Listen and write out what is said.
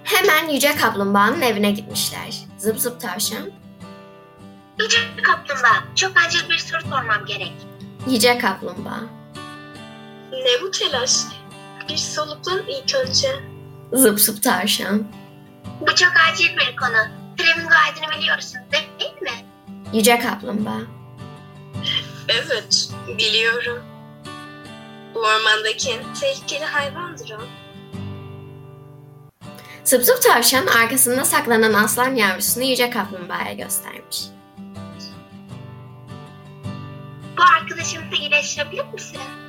Hemen Yüce Kaplumbağa'nın evine gitmişler. Zıp zıp tavşan. Yüce Kaplumbağa, çok acil bir soru sormam gerek. Yüce Kaplumbağa. Ne bu telaş? Bir soluklan ilk önce. Zıp zıp tavşan. Bu çok acil bir konu. Flamingo aydını biliyorsun değil mi? Yüce Kaplumbağa. Evet, biliyorum. Bu ormandaki en tehlikeli hayvandır o. Zıp zıp tavşan arkasında saklanan aslan yavrusunu Yüce Kaplumbağa'ya göstermiş. Bu arkadaşımızı iyileştirebilir misin?